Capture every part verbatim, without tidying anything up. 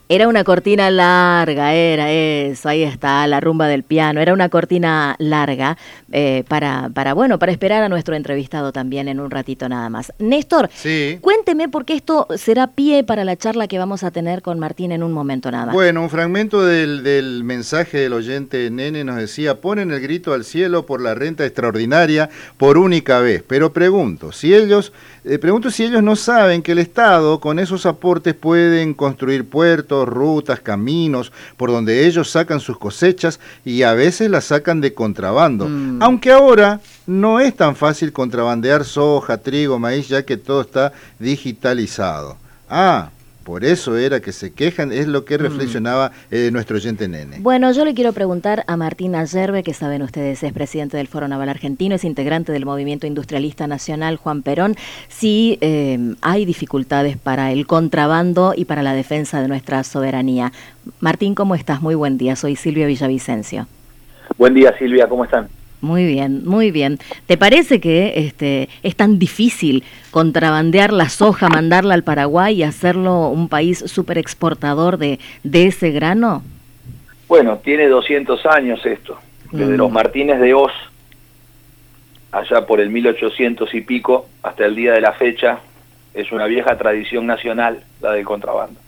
Era una cortina larga, era eso, ahí está, la rumba del piano. Era una cortina larga eh, para, para, bueno, para esperar a nuestro entrevistado también en un ratito nada más. Néstor, Sí. cuénteme porque esto será pie para la charla que vamos a tener con Martín en un momento nada más. Bueno, un fragmento del, del mensaje del oyente Nene nos decía: ponen el grito al cielo por la renta extraordinaria por única vez. Pero pregunto, si ellos, eh, pregunto si ellos no saben que el Estado con esos aportes pueden construir puertos, rutas, caminos, por donde ellos sacan sus cosechas y a veces las sacan de contrabando. Mm. Aunque ahora no es tan fácil contrabandear soja, trigo, maíz, ya que todo está digitalizado. Ah, por eso era que se quejan, es lo que reflexionaba eh, nuestro oyente Nene. Bueno, yo le quiero preguntar a Martín Ayerbe, que saben ustedes es presidente del Foro Naval Argentino, es integrante del Movimiento Industrialista Nacional Juan Perón, si eh, hay dificultades para el contrabando y para la defensa de nuestra soberanía. Martín, ¿cómo estás? Muy buen día, soy Silvia Villavicencio. Buen día, Silvia, ¿cómo están? Muy bien, muy bien. ¿Te parece que este, es tan difícil contrabandear la soja, mandarla al Paraguay y hacerlo un país súper exportador de, de ese grano? Bueno, tiene doscientos años esto, desde mm. los Martínez de Hoz, allá por el mil ochocientos y pico, hasta el día de la fecha, es una vieja tradición nacional, la del contrabando.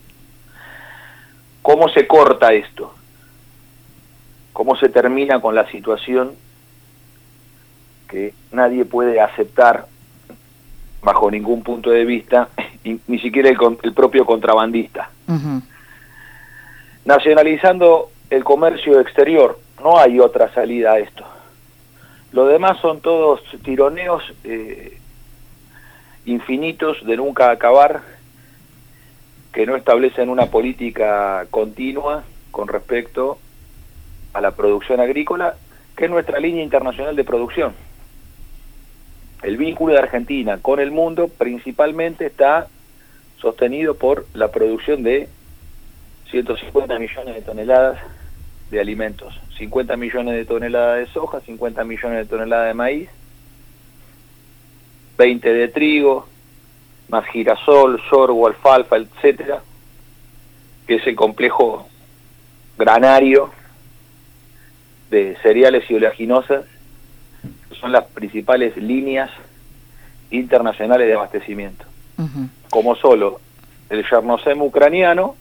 ¿Cómo se corta esto? ¿Cómo se termina con la situación que nadie puede aceptar bajo ningún punto de vista, ni siquiera el, el propio contrabandista? Uh-huh. Nacionalizando el comercio exterior, no hay otra salida a esto. Lo demás son todos tironeos eh, infinitos de nunca acabar, que no establecen una política continua con respecto a la producción agrícola, que es nuestra línea internacional de producción. El vínculo de Argentina con el mundo principalmente está sostenido por la producción de ciento cincuenta millones de toneladas de alimentos, cincuenta millones de toneladas de soja, cincuenta millones de toneladas de maíz, veinte de trigo, más girasol, sorgo, alfalfa, etcétera, que es el complejo granario de cereales y oleaginosas, que son las principales líneas internacionales de abastecimiento. Uh-huh. Como solo el Chernosem ucraniano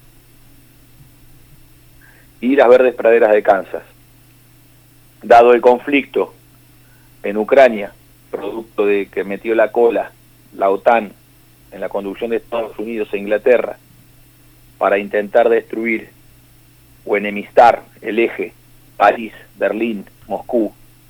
y las verdes praderas de Kansas. Dado el conflicto en Ucrania, producto de que metió la cola la OTAN en la conducción de Estados Unidos e Inglaterra para intentar destruir o enemistar el eje París, Berlín, Moscú,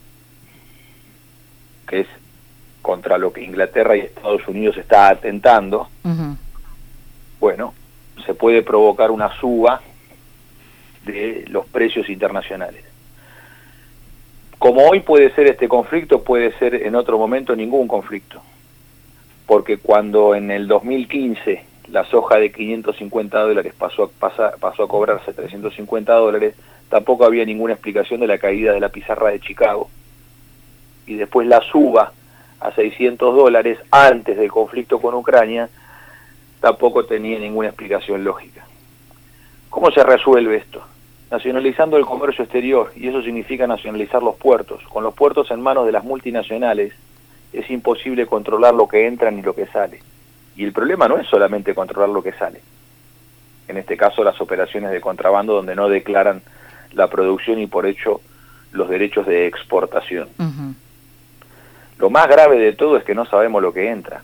que es contra lo que Inglaterra y Estados Unidos está atentando, uh-huh. Bueno, se puede provocar una suba de los precios internacionales. Como hoy puede ser este conflicto, puede ser en otro momento ningún conflicto, porque cuando en el dos mil quince la soja de quinientos cincuenta dólares pasó a, pasa, pasó a cobrarse trescientos cincuenta dólares, tampoco había ninguna explicación de la caída de la pizarra de Chicago. Y después la suba a seiscientos dólares antes del conflicto con Ucrania, tampoco tenía ninguna explicación lógica. ¿Cómo se resuelve esto? Nacionalizando el comercio exterior, y eso significa nacionalizar los puertos. Con los puertos en manos de las multinacionales es imposible controlar lo que entra ni lo que sale. Y el problema no es solamente controlar lo que sale. En este caso las operaciones de contrabando donde no declaran la producción y por hecho los derechos de exportación. Uh-huh. Lo más grave de todo es que no sabemos lo que entra.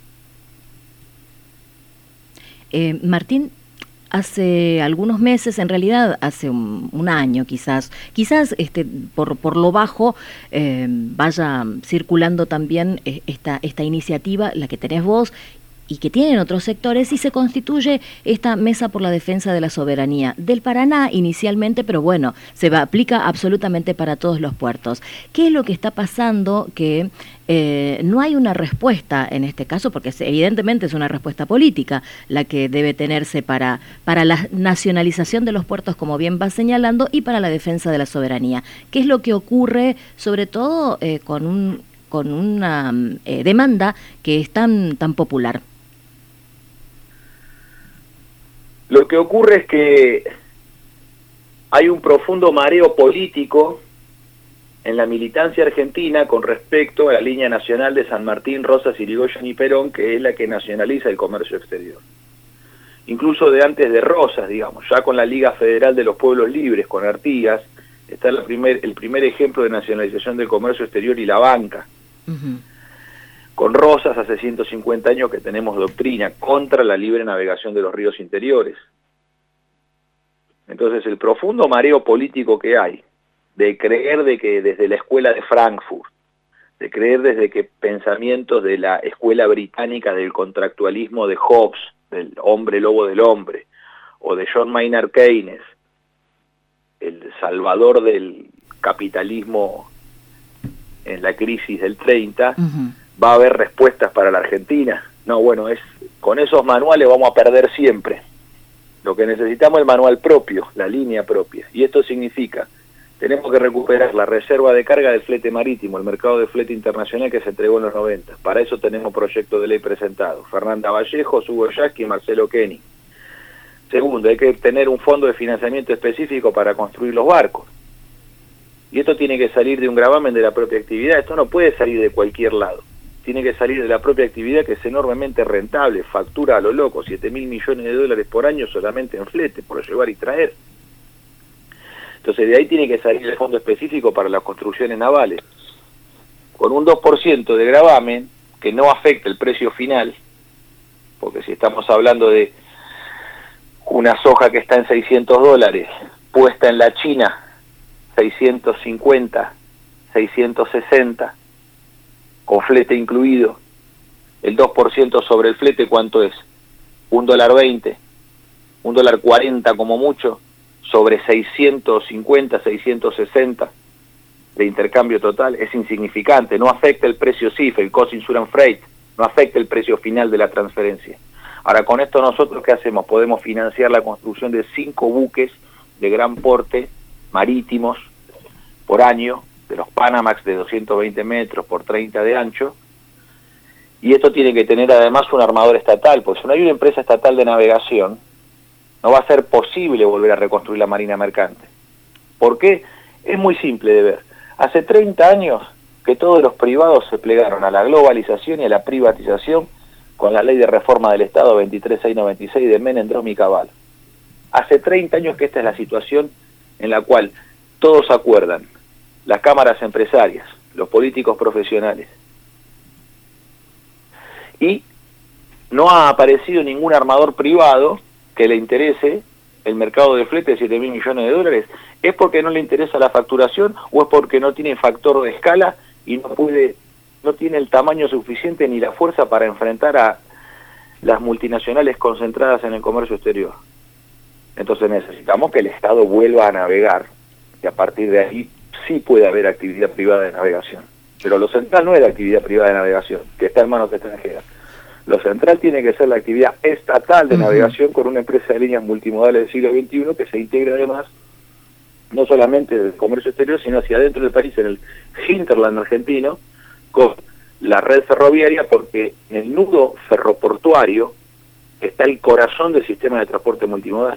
Eh, Martín, hace algunos meses, en realidad hace un, un año quizás, quizás este, por, por lo bajo eh, vaya circulando también eh, esta, esta iniciativa, la que tenés vos, y que tienen otros sectores, y se constituye esta Mesa por la Defensa de la Soberanía del Paraná inicialmente, pero bueno, se va, aplica absolutamente para todos los puertos. ¿Qué es lo que está pasando? Que eh, no hay una respuesta en este caso, porque es, evidentemente es una respuesta política la que debe tenerse para, para la nacionalización de los puertos, como bien va señalando, y para la defensa de la soberanía. ¿Qué es lo que ocurre, sobre todo eh, con, un, con una eh, demanda que es tan, tan popular? Lo que ocurre es que hay un profundo mareo político en la militancia argentina con respecto a la línea nacional de San Martín, Rosas, Irigoyen y Perón, que es la que nacionaliza el comercio exterior. Incluso de antes de Rosas, digamos, ya con la Liga Federal de los Pueblos Libres, con Artigas, está la primer, el primer ejemplo de nacionalización del comercio exterior y la banca. Uh-huh. Con Rosas, hace ciento cincuenta años que tenemos doctrina contra la libre navegación de los ríos interiores. Entonces, el profundo mareo político que hay, de creer de que desde la escuela de Frankfurt, de creer desde que pensamientos de la escuela británica del contractualismo de Hobbes, del hombre lobo del hombre, o de John Maynard Keynes, el salvador del capitalismo en la crisis del treinta, uh-huh. va a haber respuestas para la Argentina. No, bueno, es con esos manuales vamos a perder siempre. Lo que necesitamos es el manual propio, la línea propia. Y esto significa, tenemos que recuperar la reserva de carga del flete marítimo, el mercado de flete internacional que se entregó en los noventa. Para eso tenemos proyecto de ley presentado. Fernanda Vallejo, Hugo Yasky y Marcelo Kenny. Segundo, hay que tener un fondo de financiamiento específico para construir los barcos. Y esto tiene que salir de un gravamen de la propia actividad. Esto no puede salir de cualquier lado. Tiene que salir de la propia actividad, que es enormemente rentable, factura a lo loco, siete mil millones de dólares por año solamente en flete, por llevar y traer. Entonces de ahí tiene que salir el fondo específico para las construcciones navales, con un dos por ciento de gravamen que no afecta el precio final, porque si estamos hablando de una soja que está en seiscientos dólares, puesta en la China, seiscientos cincuenta, seiscientos sesenta, con flete incluido, el dos por ciento sobre el flete, ¿cuánto es? Un dólar veinte, un dólar cuarenta como mucho, sobre seiscientos cincuenta, seiscientos sesenta de intercambio total, es insignificante, no afecta el precio C I F, el Cost Insurance Freight, no afecta el precio final de la transferencia. Ahora, con esto nosotros, ¿qué hacemos? Podemos financiar la construcción de cinco buques de gran porte marítimos por año, de los Panamax de doscientos veinte metros por treinta de ancho, y esto tiene que tener además un armador estatal, pues si no hay una empresa estatal de navegación, no va a ser posible volver a reconstruir la marina mercante. ¿Por qué? Es muy simple de ver. Hace treinta años que todos los privados se plegaron a la globalización y a la privatización con la ley de reforma del Estado veintitrés mil seiscientos noventa y seis de Menem, Dromi y Cavallo. Hace treinta años que esta es la situación en la cual todos acuerdan, las cámaras empresarias, los políticos profesionales, y no ha aparecido ningún armador privado que le interese el mercado de flete de siete mil millones de dólares. ¿Es porque no le interesa la facturación o es porque no tiene factor de escala y no puede, no tiene el tamaño suficiente ni la fuerza para enfrentar a las multinacionales concentradas en el comercio exterior? Entonces necesitamos que el Estado vuelva a navegar y a partir de ahí sí puede haber actividad privada de navegación. Pero lo central no es la actividad privada de navegación, que está en manos extranjeras. Lo central tiene que ser la actividad estatal de navegación con una empresa de líneas multimodales del siglo veintiuno que se integre además no solamente del comercio exterior, sino hacia adentro del país, en el hinterland argentino, con la red ferroviaria, porque en el nudo ferroportuario está el corazón del sistema de transporte multimodal.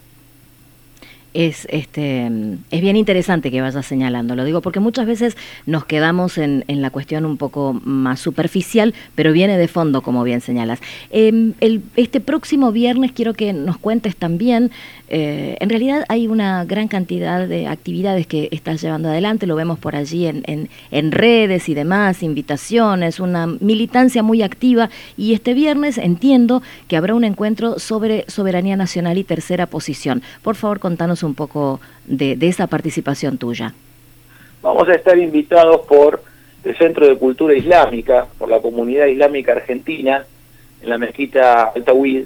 Es, este, es bien interesante que vayas señalando, lo digo porque muchas veces nos quedamos en, en la cuestión un poco más superficial, pero viene de fondo, como bien señalas. Eh, el, este próximo viernes quiero que nos cuentes también, eh, en realidad hay una gran cantidad de actividades que estás llevando adelante, lo vemos por allí en, en, en redes y demás, invitaciones, una militancia muy activa, y este viernes entiendo que habrá un encuentro sobre soberanía nacional y tercera posición. Por favor, contanos un poco de, de esa participación tuya. Vamos a estar invitados por el Centro de Cultura Islámica, por la Comunidad Islámica Argentina, en la mezquita Al-Tawhid,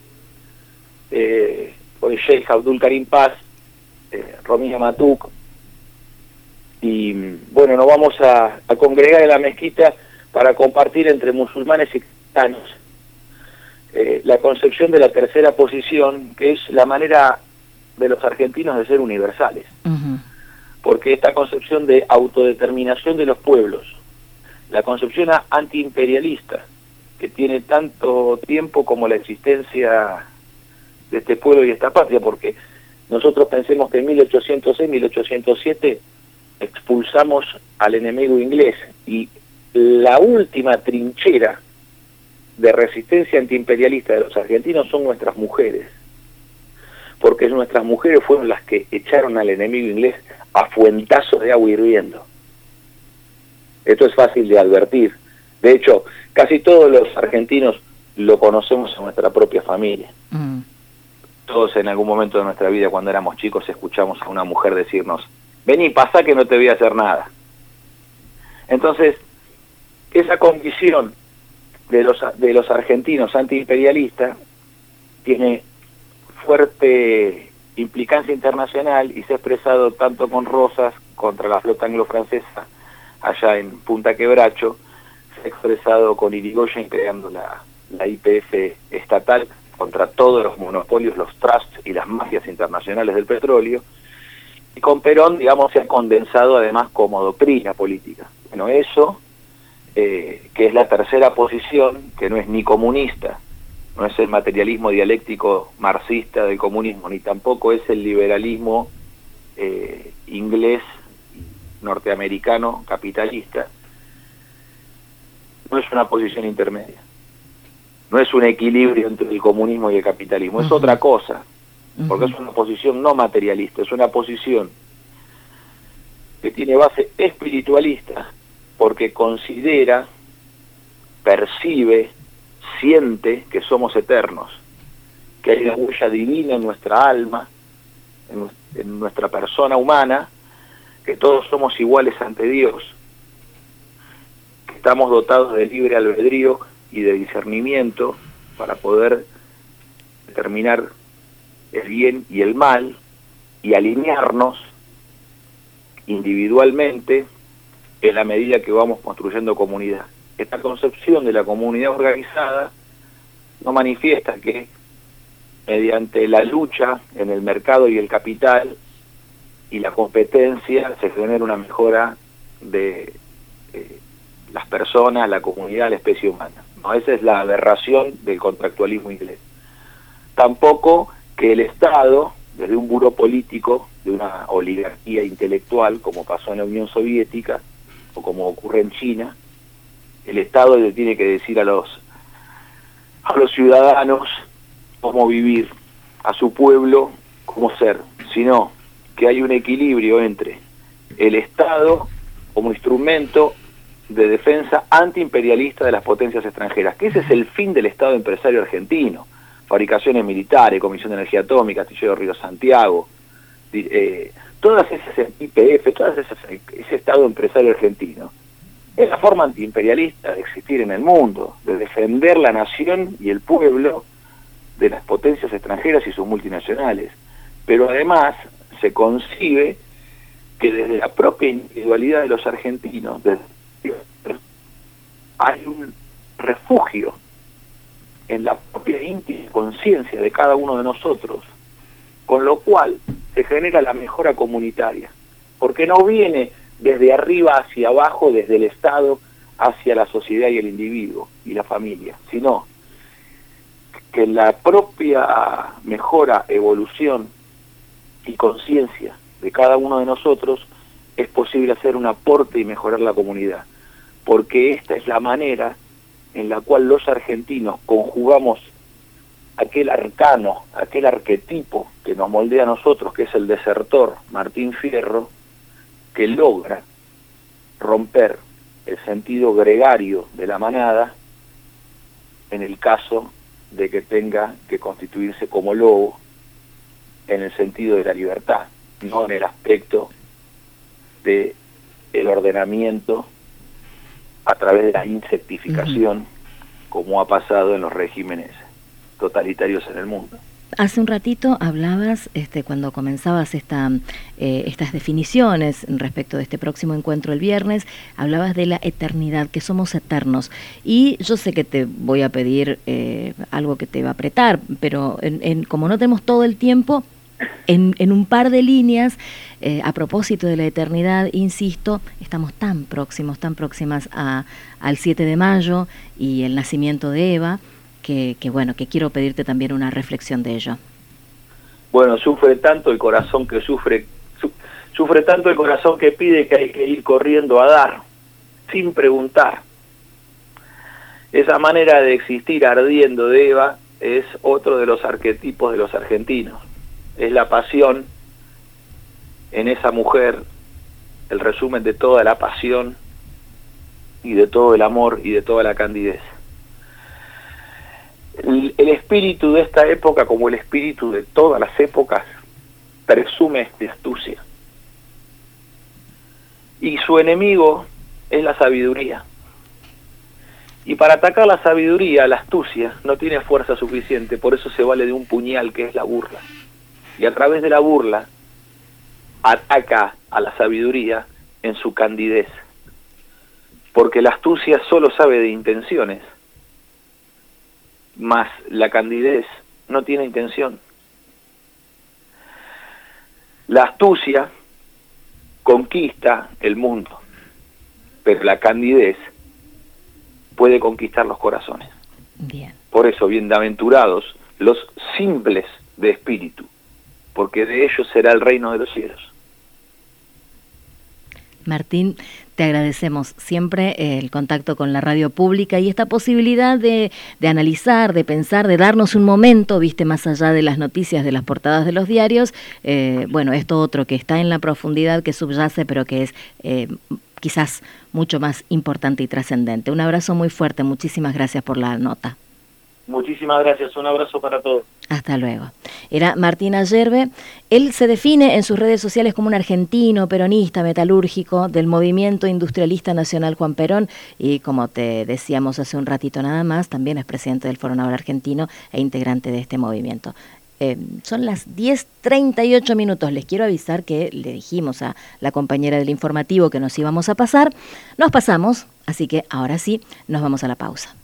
eh, por el Sheikh Abdul Karim Paz, eh, Romina Matuk, y bueno, nos vamos a, a congregar en la mezquita para compartir entre musulmanes y cristianos eh, la concepción de la tercera posición, que es la manera de los argentinos de ser universales. Uh-huh. Porque esta concepción de autodeterminación de los pueblos, la concepción antiimperialista, que tiene tanto tiempo como la existencia de este pueblo y esta patria, porque nosotros pensemos que en mil ochocientos seis, mil ochocientos siete expulsamos al enemigo inglés, y la última trinchera de resistencia antiimperialista de los argentinos son nuestras mujeres, porque nuestras mujeres fueron las que echaron al enemigo inglés a fuentazos de agua hirviendo. Esto es fácil de advertir. De hecho, casi todos los argentinos lo conocemos en nuestra propia familia. Mm. Todos en algún momento de nuestra vida, cuando éramos chicos, escuchamos a una mujer decirnos: vení, pasá que no te voy a hacer nada. Entonces, esa condición de los, de los argentinos antiimperialistas tiene fuerte implicancia internacional y se ha expresado tanto con Rosas contra la flota anglo-francesa allá en Punta Quebracho, se ha expresado con Irigoyen creando la, la I P F estatal contra todos los monopolios, los trusts y las mafias internacionales del petróleo, y con Perón, digamos, se ha condensado además como doctrina política. Bueno, eso, eh, que es la tercera posición, que no es ni comunista, no es el materialismo dialéctico marxista del comunismo, ni tampoco es el liberalismo eh, inglés, norteamericano, capitalista, no es una posición intermedia, no es un equilibrio entre el comunismo y el capitalismo, es uh-huh. otra cosa, porque uh-huh. es una posición no materialista, es una posición que tiene base espiritualista, porque considera, percibe, siente que somos eternos, que hay una huella divina en nuestra alma, en, en nuestra persona humana, que todos somos iguales ante Dios, que estamos dotados de libre albedrío y de discernimiento para poder determinar el bien y el mal y alinearnos individualmente en la medida que vamos construyendo comunidad. Esta concepción de la comunidad organizada no manifiesta que mediante la lucha en el mercado y el capital y la competencia se genera una mejora de eh, las personas, la comunidad, la especie humana. No, esa es la aberración del contractualismo inglés. Tampoco que el Estado, desde un buró político, de una oligarquía intelectual, como pasó en la Unión Soviética, o como ocurre en China, el Estado le tiene que decir a los, a los ciudadanos cómo vivir, a su pueblo cómo ser, sino que hay un equilibrio entre el Estado como instrumento de defensa antiimperialista de las potencias extranjeras, que ese es el fin del Estado empresario argentino: fabricaciones militares, Comisión de Energía Atómica, Astillero Río Santiago, eh, todas esas I P F, todas esas, ese Estado empresario argentino, es la forma antiimperialista de existir en el mundo, de defender la nación y el pueblo de las potencias extranjeras y sus multinacionales. Pero además se concibe que desde la propia individualidad de los argentinos, desde, hay un refugio en la propia íntima conciencia de cada uno de nosotros, con lo cual se genera la mejora comunitaria, porque no viene desde arriba hacia abajo, desde el Estado hacia la sociedad y el individuo y la familia, sino que la propia mejora, evolución y conciencia de cada uno de nosotros es posible hacer un aporte y mejorar la comunidad, porque esta es la manera en la cual los argentinos conjugamos aquel arcano, aquel arquetipo que nos moldea a nosotros, que es el desertor Martín Fierro, que logra romper el sentido gregario de la manada en el caso de que tenga que constituirse como lobo en el sentido de la libertad, no en el aspecto de el ordenamiento a través de la insectificación, uh-huh. como ha pasado en los regímenes totalitarios en el mundo. Hace un ratito hablabas, este, cuando comenzabas esta, eh, estas definiciones respecto de este próximo encuentro el viernes, hablabas de la eternidad, que somos eternos. Y yo sé que te voy a pedir eh, algo que te va a apretar, pero en, en, como no tenemos todo el tiempo, en, en un par de líneas, eh, a propósito de la eternidad, insisto, estamos tan próximos, tan próximas a, al siete de mayo y el nacimiento de Eva, Que, que bueno, que quiero pedirte también una reflexión de ello. Bueno, sufre tanto el corazón que sufre, su, sufre tanto el corazón que pide que hay que ir corriendo a dar, sin preguntar. Esa manera de existir ardiendo de Eva es otro de los arquetipos de los argentinos. Es la pasión en esa mujer, el resumen de toda la pasión y de todo el amor y de toda la candidez. El, el espíritu de esta época, como el espíritu de todas las épocas, presume de astucia. Y su enemigo es la sabiduría. Y para atacar la sabiduría, la astucia no tiene fuerza suficiente, por eso se vale de un puñal que es la burla. Y a través de la burla ataca a la sabiduría en su candidez. Porque la astucia solo sabe de intenciones, mas la candidez no tiene intención. La astucia conquista el mundo, pero la candidez puede conquistar los corazones. Bien. Por eso, bienaventurados los simples de espíritu, porque de ellos será el reino de los cielos. Martín, te agradecemos siempre el contacto con la radio pública y esta posibilidad de, de analizar, de pensar, de darnos un momento, viste, más allá de las noticias, de las portadas de los diarios, eh, bueno, esto otro que está en la profundidad, que subyace, pero que es eh, quizás mucho más importante y trascendente. Un abrazo muy fuerte, muchísimas gracias por la nota. Muchísimas gracias, un abrazo para todos. Hasta luego. Era Martín Ayerbe. Él se define en sus redes sociales como un argentino, peronista, metalúrgico del Movimiento Industrialista Nacional Juan Perón y, como te decíamos hace un ratito nada más, también es presidente del Foro Naval Argentino e integrante de este movimiento. Eh, son las diez treinta y ocho minutos. Les quiero avisar que le dijimos a la compañera del informativo que nos íbamos a pasar. Nos pasamos, así que ahora sí, nos vamos a la pausa.